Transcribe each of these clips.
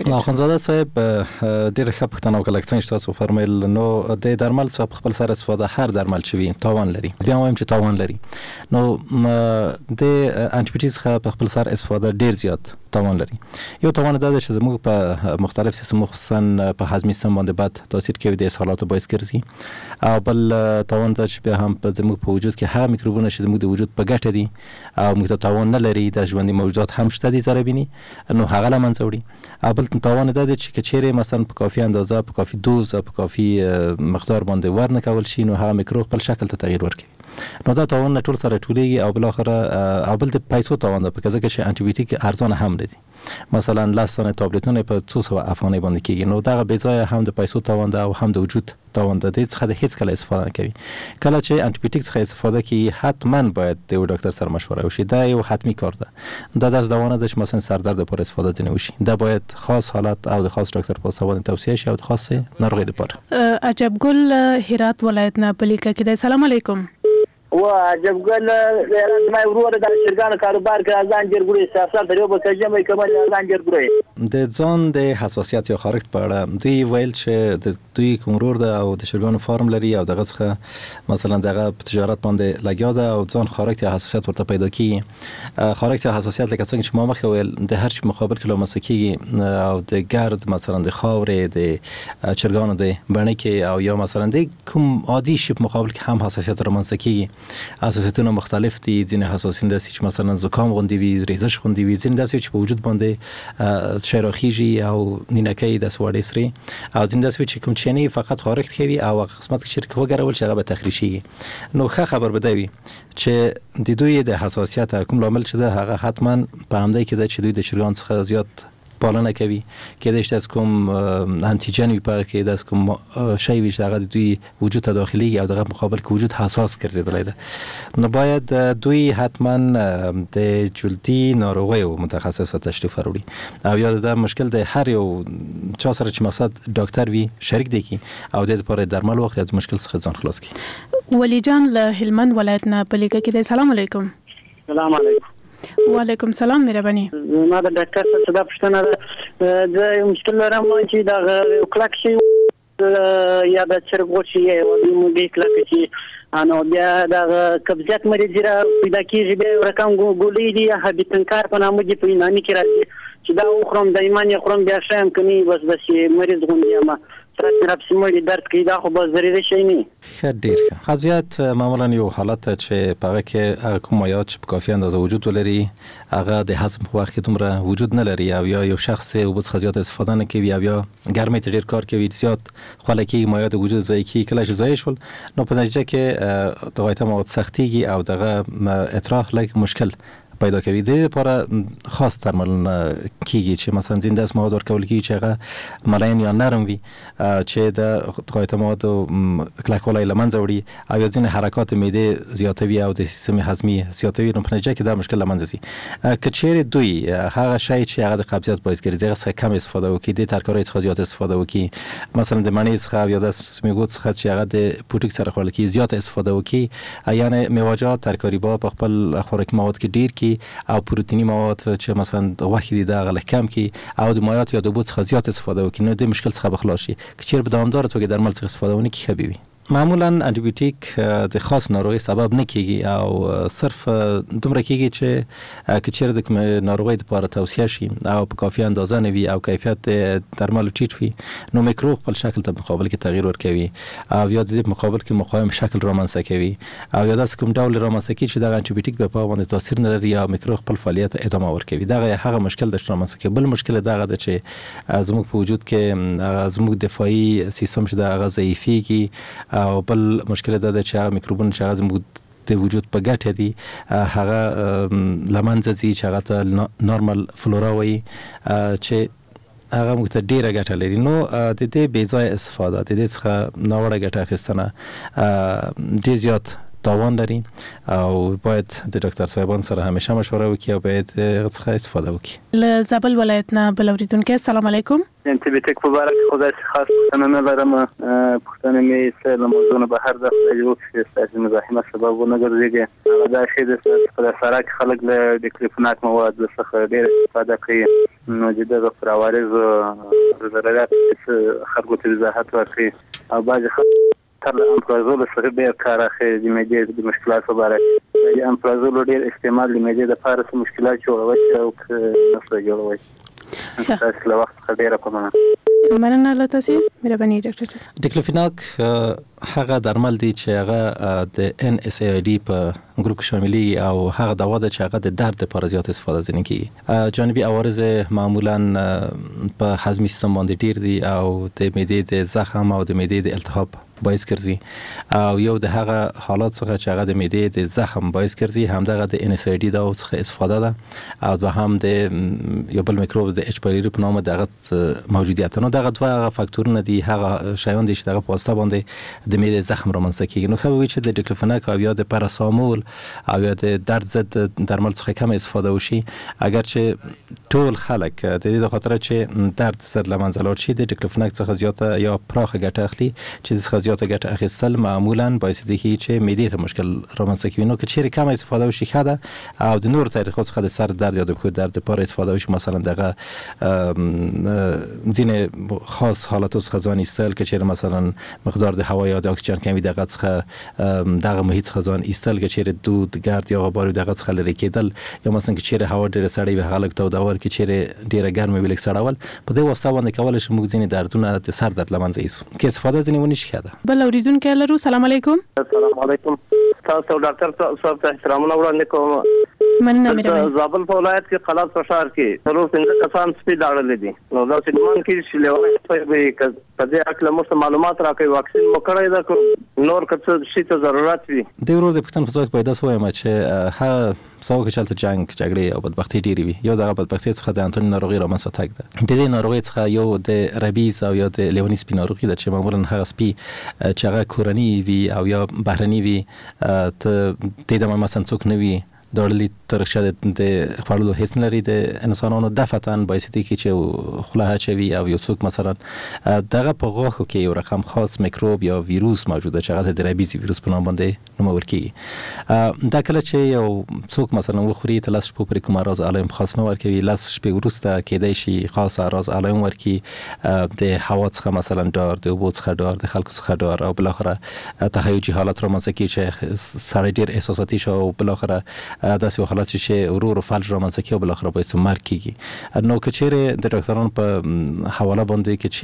اخوندزاده صاحب ډېر ښه پوښتنه وکړه څنګه تاسو فرمایل نو د درمل څخه خپل سره استفاده هر درمل چې تاوان لري بیا وایم چې تاوان لري نو د انټي بیوټیک څخه خپل سره استفاده ډېر زیات تاوان لري یو تاوان دا چې زموږ په مختلف سیستم خصوصا په هضمي سیستم باندې بد تاثیر کوي د اسهالاتو باعث ګرځي او بل تاوان دا چې بیا هم په زموږ په وجود کې هغه میکروبونه چې زموږ د وجود په ګټه دي او موږ ته تاوان نه لري د ژوندي موجودات هم شته دي ضربینی نو هغه لمن څوړي او بل تاوان دا چې کچېره مثلا په کافي اندازه په کافي دوز په کافي مقدار باندې ورنه کول شي نو هغه میکروب خپل شکل ته تغییر ورکوي نو دا تاوان ټول سره ټولېږي او بل اخر او بل د پیسو تاوان ده په ځکه چې انټي بیوټیک ارزانه هم دي مثلا لاسونه تابلتونه په 200 افغانۍ باندې کېږي نو دا به ځای هم د پیسو تاوان ده او هم د وجود تاوان ده د څخه د هیڅ کله استفاده کوي کله چې انټي بیوټیک څخه استفاده کوي حتما باید د ډاکټر سره مشوره وشي دا یو حتمی کار ده دا درس دوانه ده چې مثلا سردرد لپاره استفاده ځنه وشي دا باید خاص حالت او د خاص ډاکټر په سوال توصیه شي او د خاص ناروغي لپاره عجب ګل هرات ولایت نه پلیکه کې السلام علیکم و عجب ګل ما ورور د شرګان کاروبار کې ځان جرګړي سیاست لري په کجمه کمال ځان جرګړي د ځان د حساسیت یا خارښت په اړه دوی ویل چې د دوی کومرور ده او د شرګان فارم لري او دغه څخه مثلا دغه تجارت باندې لګیا ده او ځان خارښت یا حساسیت ورته پیدا کیږي خارښت یا حساسیت لکه څنګه چې ما مخکې ویل د هر شي مقابل کې لمسکیږي او د ګرد مثلا د خاورې د چرګانو د بڼکې او یا مثلا د کوم عادي شي مقابل کې هم حساسیت رامنځته کیږي حساسیتونه مختلف دي ځینې حساسین داسې چې مثلا زکام غوندې وي ریزش غوندې وي ځینې داسې چې په وجود باندې شراخیږي او نینکې د سوړې سري او ځینې داسې چې کوم چینی فقط خارښت کوي او قسمت کې شرک وګرول شي هغه به تخریشي نو ښه خبر بده وي چې د دوی د حساسیت کوم لامل چې ده هغه حتما په همدې کې ده چې دوی د شرګان څخه زیات پالنه کوي کېدای شي از کوم انټیجن وي په کې د کوم شی وي چې هغه دوی وجود ته داخلي او دغه مقابل کې وجود حساس ګرځیدلی ده نو باید دوی حتما د جلدی ناروغیو متخصص تشریف وروړي او یا د مشکل د هر یو چا سره چې مقصد ډاکټر وي شریک دی کی او د لپاره درمل وخت د مشکل څخه ځان خلاص کی ولی جان له هلمند ولایت نه پلیکه کې السلام علیکم السلام علیکم وعلیکم سلام مهرباني ما د ډاکټر څخه دا پوښتنه ده د مشکل لرم چې دا کلک شي یا د چرګو شي او د موږ کلک شي انو بیا د قبضیت مریض را پیدا کیږي به رقم ګولې دي هبیتنکار په نامه دي په نامي کې راځي چې دا خورم د ایمان خورم بیا شم کني بس مریض غوندي ما ترڅ سیمه درد کوي دا خو به ضروري شي نه ډیر ښه قبضیت معمولا یو حالت چې په هغه کې کوم مایعات چې په کافي اندازه وجود ولري هغه د هضم په وخت کې دومره وجود نه لري او یا یو شخص او څخه زیات استفاده نه کوي او یا ګرمۍ ته ډیر کار کوي زیات خلکی مایعات وجود ضایع کی کله چې ضایع شول نو په نتیجه کې تغایت مواد سختيږي او دغه اطراح لږ مشکل پیدا کوي د لپاره خاص درمل کیږي چې مثلا زنده اس مواد ورکول کیږي چې هغه ملایم یا نرم وي چې د تغایت مواد کلکولای لمنځه وړي او ځینې حرکات معده زیاتوي او د سیستم هضمي زیاتوي نو په نتیجه کې دا مشکل لمنځه ځي کچېره دوی هغه شی چې هغه د قبضیت باعث ګرځي دغه څخه کم استفاده وکړي د ترکارۍ څخه زیات استفاده وکړي مثلا د مڼې څخه یا د سمیګو څخه چې هغه د پوټک سره خوړل کیږي زیات استفاده وکړي یعنی میوه‌جات ترکاری با په خپل خوراکي مواد کې ډیر او پروتینی مواد چې مثلا وحی د غل کم کی او د مایعات یا د بوت څخه زیات استفاده وکړي نو د مشکل څخه بخلاص شي که چیرې په دوامدار توګه درمل څخه استفاده ونه کی خبي وي معمولا انټي بیوټیک د خاص ناروغي سبب نه کیږي او صرف دومره کیږي چې کچېر د ناروغي لپاره توصیه شي او په کافي اندازه نه وي او کیفیت درمل ټیټ وي نو میکروب خپل شکل ته مقابل کې تغییر ورکوي او یا د مقابل کې مقاوم شکل رامنځته کوي او یا د کوم ډول رامنځته کوي چې د انټي بیوټیک په باندې تاثیر نه لري او میکروب خپل فعالیت ادامه ورکوي دا هغه مشکل د رامنځته کوي بل مشکل دا غده چې زموږ په وجود کې زموږ دفاعي سیستم چې د غذایفيږي او بل مشکل دا چې میکروبونه چې زموږ د وجود په ګټه دي هغه لمنځه ځي چې هغه ته نورمال فلورا وي چې هغه موږ ته ډیره ګټه لري نو د دې بې ځای استفاده د دې څخه ناوړه ګټه اخیستنه ډیر زیات تاوان لري او باید د ډاکټر صاحبان سره همیشه مشوره وکړي او باید څخه استفاده وکړي. له زابل ولایت نه بل اوریدونکو السلام علیکم. انتبیتک مبارک. خدای خاص پښتنه نه لرم، پښتنه مې سره له موضوع بهر د یو څه مزاحمت سبب ونه ګرځي. دا شی د سرک خلک له ډیکلفناک مواد څخه ډیر استفاده کوي، نو د دغه پراوارز ضررات خلکو ته وضاحت ورکړي او بعض تر امپرازول سره ډیر کار اخی د معدې د مشکلات لپاره. د امپرازول ډیر استعمال د معدې د لپاره مشکلات جوړوي او نسو جوړوي. تاسو له وخت ډیره کومه مننه له تاسو مهرباني ډاکټر صاحب. ډیکلفناک هغه درمل دي چې هغه د NSAID په ګروپ کې شاملي او هغه دوا ده چې هغه د درد لپاره زیات استفاده ځنې کوي. جانبي عوارض معمولا په هضمي سیستم باندې ډیر دي او د معدې د زخم او د معدې د التهاب باعث ګرځي او یو د هغه حالات څخه چې هغه د معدې د زخم باعث ګرځي همدغه د NSAID دوا څخه استفاده ده او دوهم د یو بل میکروب د H پایلوري په نامه دغه موجودیت. نو دغه دوه فاکتورونه دي هغه شایان دي چې دغه په واسطه باندې د معدې زخم رامنځته کیږي. نو خو وی چې د ډیکلفناک او یا د پاراسامول او یا د درد ضد درمل څخه کم استفاده وشي، اگر چې ټول خلک د دې خاطر چې درد سر لمنځه لاړ شي د ډیکلفناک څخه زیاته یا پراخه ګټه اخلي چې څخه زیاته ګټه اخیستل معمولا باعث دي چې معدې ته مشکل رامنځته کوي. نو که چیرې کم استفاده وشي خاله او د نور طریقو څخه د سر درد یا د کوه درد لپاره استفاده وشي، مثلا دغه ځینې خاص حالاتو څخه ځان ایستل، که چیرې مثلا مقدار د هوا یا د اکسیجن کمی دغه څخه دغه محیط څخه ځان ایستل، که چیرې دود ګرد یا غبار دغه څخه لري کېدل، یا مثلا که چیرې هوا ډیره سړه وي هغه لږ تودول، که چیرې ډیره ګرمه وي لږ سړول، په دې واسطه باندې کولای شي موږ ځینې دردونه د سر درد لمنځه یوسو کې استفاده ځینې ونی شي. کېده بل اوریدونکو لرو السلام علیکم. السلام علیکم. تاسو ډاکټر صاحب ته احترامونه وړاندې کوم. مننه مهرباني. زابل په ولایت کې قلات فشار کې څلور څنګه کسان سپي داړلې دي، نو دا چې ګمان کې چې لیوای په دې اړه موږ معلومات راکوي، واکسین مو کړی دا نور کڅ شي ته ضرورت وي. د ورو د پښتون په ځای پیدا سوی ما چې ها ساو کې چلته جنگ جګړې او بدبختی ډیری وي. یو دغه بدبختی څخه د انټونی ناروغي رامنځته تګ ده. د دې ناروغي څخه یو د ربیز او یا د لیونی سپي ناروغي ده چې معمولا هغه سپي چې هغه کورنی وي او یا بهرنی وي ته د دې مثلا څوک نه وي دارلی ترشد د خپلو هیڅ لري د انسانانو دفتن باعث دي چې خلاه چوي او یو څوک مثلا دغه په غوښو کې یو رقم خاص میکروب یا ویروس موجوده چې هغه د ربیز ویروس په نوم باندې نومول کیږي. دا کله چې یو څوک مثلا وخوري ته لاس په کوم راز علائم خاص نه ورکوي، لاس شپې ورسته کېدای شي خاص راز علائم ورکي، د هوا څخه مثلا ډار، د اوبو څخه ډار، د خلکو څخه ډار او بل اخره تهیجي حالت رامنځته کیږي چې سړی ډیر احساساتي شي او بل اخره داسې حالات چې ورور فلج رامنځته کیږي او بل اخره باعث مرګ کیږي. نو که چیرې د ډاکټرانو په حواله باندې کې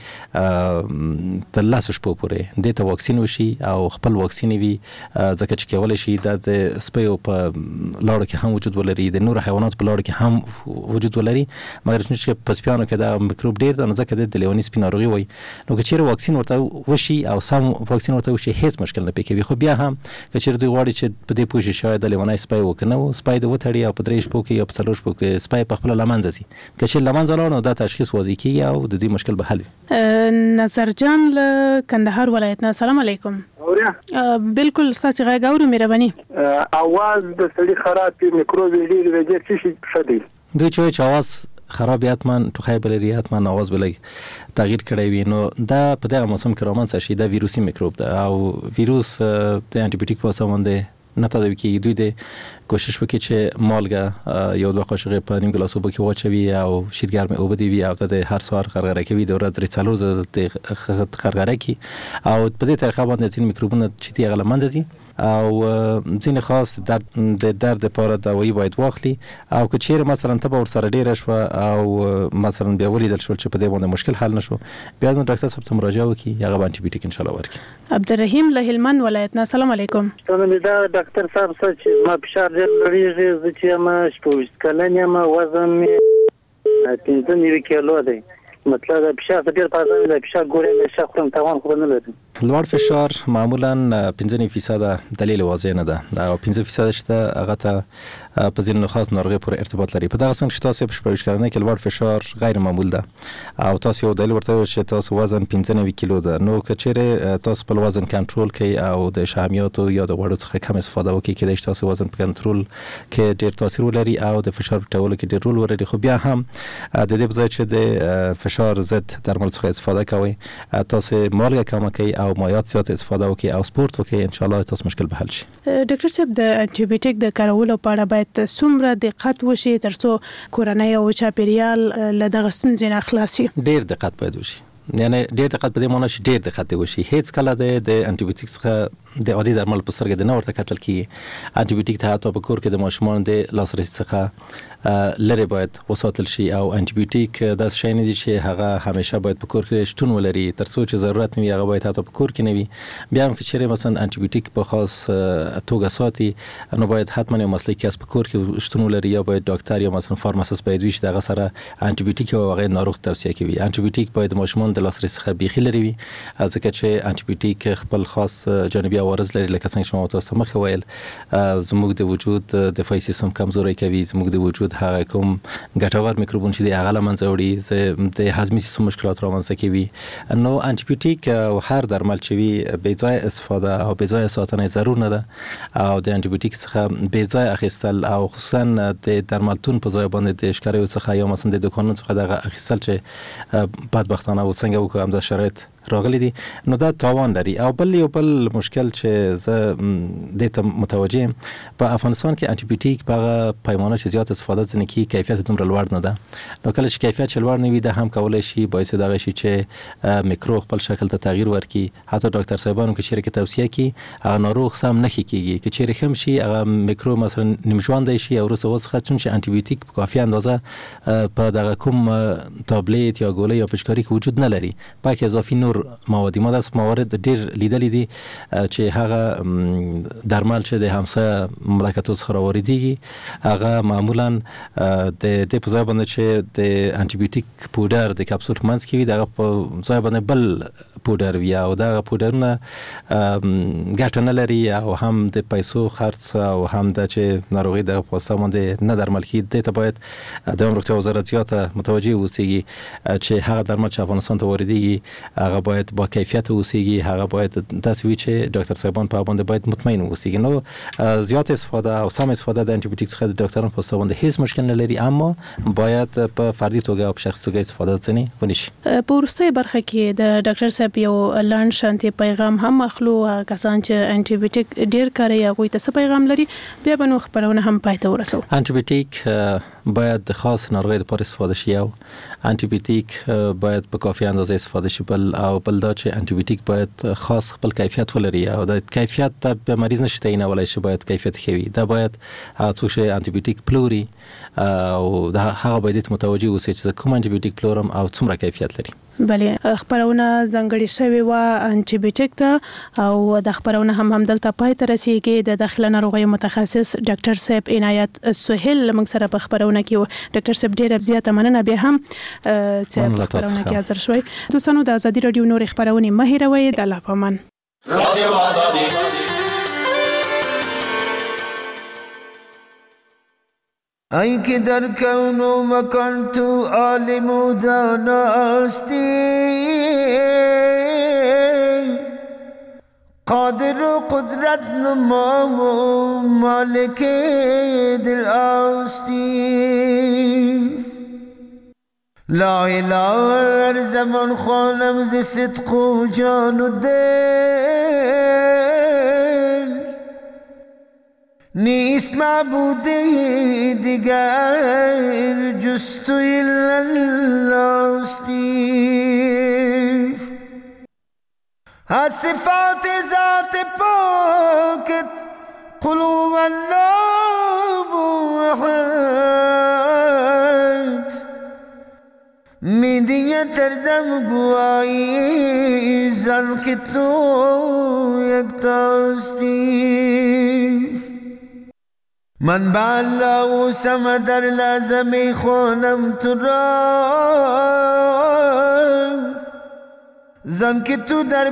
چیرې د لاس شپو پورې د ته واکسین وشي او خپل واکسین وي، ځکه چې کولای شي د سپیو په لاړو کې هم وجود ولري، د نور حیوانات په لاړو کې هم وجود ولري، مګر چې په سپیانو کې دا میکروب ډیر ده، نو ځکه د لیونی سپي ناروغي وي. نو که چیرې واکسین ورته وشي او سم واکسین ورته وشي هیڅ مشکل نه پکې وي. خو بیا هم که چیرې دوی غواړي چې په دې پوه شي شاید د لیونی سپي وکنه او سپي د وټړي او په درې شپو کې یا په څلور شپو کې سپي په خپل لمنځه سي، که چې لمنځه لاړ نو دا تشخیص واضح کیږي او د دې مشکل به حل وي. نظر جان له کندهار ولایت نه السلام علیکم. بالکل ستاسو غږ اورو مهرباني. اواز د سړي خراب میکروب لري د دې څه څه دی دوی چې اواز خرابیت من تو خیبریت من آواز بلای تغییر کړی وي، نو دا په دغه موسم کې رامنځته شي. دا ویروسي میکروب ده او ویروس د انټي بیوټیک په واسطه باندې نه تداوی کیږي. دوی د کوشش وکړي چې مالګه یو دوه قاشقې په نیم ګلاس اوبه کې واچوي او شیرګرمې اوبه دی وي او د هر سهار غرغره کوي، د ورځې 3 ځله غرغره کوي او په دې طریقه باندې ځینې میکروبونه چې دی هغه لمنځه ځي او ځینې خاص د درد لپاره دوايي باید واخلي. او که چیرې مثلا ته ور سره ډیره شو او مثلا بیا ولیدل شو چې په دې باندې مشکل حل نشو، بیا نو ډاکټر صاحب ته مراجعه وکړي، هغه باندې انټي بیوټیک ان شاء الله ورکړي. عبدالرحیم له هلمند ولایت نه السلام علیکم. دا ډاکټر صاحب چې ما فشار ډېر لوړیږي، چې ما 24 کلن یم، وزن مې 15 کیلو دی، مطلب فشار ډېر پاتې دی، فشار ګورې مې شخصم توان خو نه لري. لوړ فشار معمولا 15% دلیل واضح نه ده او 15% شته هغه ته په ځینو خاص ناروغي پورې ارتباط لري. په دغه څنګه چې تاسو په شپږ کارنه کې لوړ فشار غیر معمول ده او تاسو یو دلیل ورته چې تاسو وزن 95 کیلو ده، نو کچېره تاسو په وزن کنټرول کوي او د شحمیاتو یا د غوړو څخه کم استفاده وکړي کې د تاسو وزن په کنټرول کې ډیر تاثیر ولري او د فشار په ټولو کې ډیر رول ولري. خو بیا هم د دې په ځای چې د فشار ضد درمل څخه استفاده کوي تاسو مالګه کم کوي او مایعات زیات استفاده وکړي او سپورت وکړي، ان شاء الله تاسو مشکل به حل شي. ډاکټر صاحب د انټي بیوټیک د کارولو په اړه باید څومره دقت وشي ترڅو کورنۍ او چاپیریال له دغه ستونزې نه خلاص شي؟ ډیر دقت باید وشي، یعنی ډیر دقت په دې معنی چې ډیر دقت وشي. هیڅ کله د انټي بیوټیک څخه د عادي درمل په سترګه د نه ورته کتل کیږي. انټي بیوټیک ته حتی په کور کې د ماشومان د لاسرسي څخه لري باید وساتل شي او انټي بیوټیک د شي نه دي چې هغه همیشه باید په کور کې شتون ولري، ترڅو چې ضرورت نه وي هغه باید حتی په کور کې نه وي. بیا هم چې مثلا انټي بیوټیک په خاص توګه ساتي نو باید حتما یو مسلکی کس په کور کې شتون ولري یا باید ډاکټر یا مثلا فارماسیست باید وي چې دغه سره انټي بیوټیک او هغه ناروغ توصیه کوي. انټي بیوټیک باید ماشومان د لاسرسي څخه بيخي لري وي، ځکه چې انټي بیوټیک خپل خاص جانبي عوارض لري، لکه څنګه چې ما تاسو مخه ویل زموږ د وجود دفاعي سیستم کمزوري کوي، زموږ د وجود هغه کوم ګټور میکروبون چې د هغه لمنځه وړي، د هضمي سیستم مشکلات رامنځته کوي. نو انټي بیوټیک او هر درمل چې وي بې ځای استفاده او بې ځای ساتنه ضرور نه ده او د انټي بیوټیک څخه بې ځای اخیستل او خصوصا د درملتون په ځای باندې د اشکاري څخه یا مثلا د دکانونو څخه دغه اخیستل چې بدبختانه و څنګه وکړم د شرایط راغلي دي نو دا تاوان لري. او بل یو بل مشکل چې زه د ته متوجه په افغانستان کې انټي بیوټیک په پیمانه چې زیات استفاده ځنه کی کیفیت دومره لوړ نه ده. نو کله چې کیفیت لوړ نه وي دا هم کولای شي باعث دغه شي چې میکروب خپل شکل ته تغییر ورکړي. حتی ډاکټر صاحبانو کې چې توصیه کوي هغه ناروغ سم نه کیږي چې چیرې خم شي هغه میکروب مثلا نیمژوند شي او وروسته وسخه چون چې انټي بیوټیک په کافي اندازه په دغه کوم تابلیت یا ګولۍ یا پشکاری کې وجود نه لري. پاک اضافي نور مواد موارد ډیر لیدل دي چې هغه درمل چې د همسایه مملکتو څخه راوړيږي هغه معمولا د په ځای باندې چې د انټي بیوټیک پودر د کپسول منځ کې وي دغه په ځای باندې بل پودر وي او دغه پودرونه ګټه نه لري او هم د پیسو خرڅ او هم د چې ناروغي د پوسټ باندې نه درمل کیږي. ته باید د روغتیا وزارت زیاته متوجه اوسېږي چې هغه درمل چې افغانستان ته واردېږي هغه باید با کیفیت اوسېږي، هغه باید داسې وي چې ډاکټر صاحبان په باندې باید مطمئن اوسېږي. نو زیات استفاده او سم استفاده د انټي بیوټیک څخه د ډاکټرانو په باندې هیڅ مشکل نه لري، اما باید په فردي توګه او په شخصي توګه استفاده ځنی ونشي. په وروستۍ برخه کې د ډاکټر صاحب یو لاند شانتي پیغام هم اخلو کسان چې انټي بیوټیک ډیر کاروي هغه ته پیغام لري بیا به نو خبرونه هم پای ته ورسو. انټي بیوټیک باید د خاص ناروغي لپاره استفاده شي او انټي بیوټیک باید په کافي اندازه استفاده شي. بل دا چې انټي بیوټیک باید خاص خپل کیفیت ولري او د کیفیت د مریض نشي تعینولای شي، باید کیفیت ښه وي. دا باید څو شي انټي بیوټیک پلوري او دا هغه باید متوجه اوسي چې کوم انټي بیوټیک پلورم او څومره کیفیت لري. بلې خبرونه ځنګړې شوی و انټي بیوټیک ته او د خبرونه هم دلته پای ته رسیدي. د داخله ناروغیو متخصص ډاکټر صاحب عنایت سهیل موږ سره په خبرونه کې ډاکټر صاحب ډیره زیاته مننه بیا هم چې په خبرونه کې حاضر شوي. دوستانو د ازادي رادیو نور خبرونه مه هېروئ. د الله پامان رادیو ازادي ای که در کون و مکان تو عالم و دانا هستی، قادر و قدرت نما و مالک دل هستی. لا اله هر زمان خوانم ز صدق و جان و دل، نیست معبودی دیگر جز تو الا الله‌ستی. از صفات ذات پاکت قل هو الله احد، میدیه تردم گوایی زن که تو یکتاستی. من با الله و صمد در لازمی خونم تو را، زن که تو در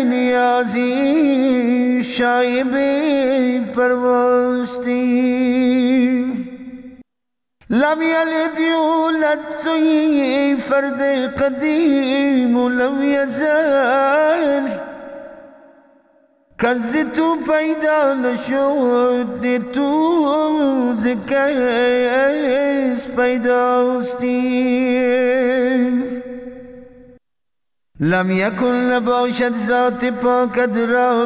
بینیازی شایب پرواستی لم يلد يولد توی فرد قدیم و لم يزال کز تو پیدا نشد تو زکیس پیداستی لم يكن نباشد ذات پاکت را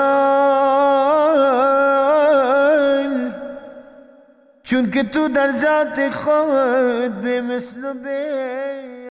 مثال چون که تو در ذات خود به مثل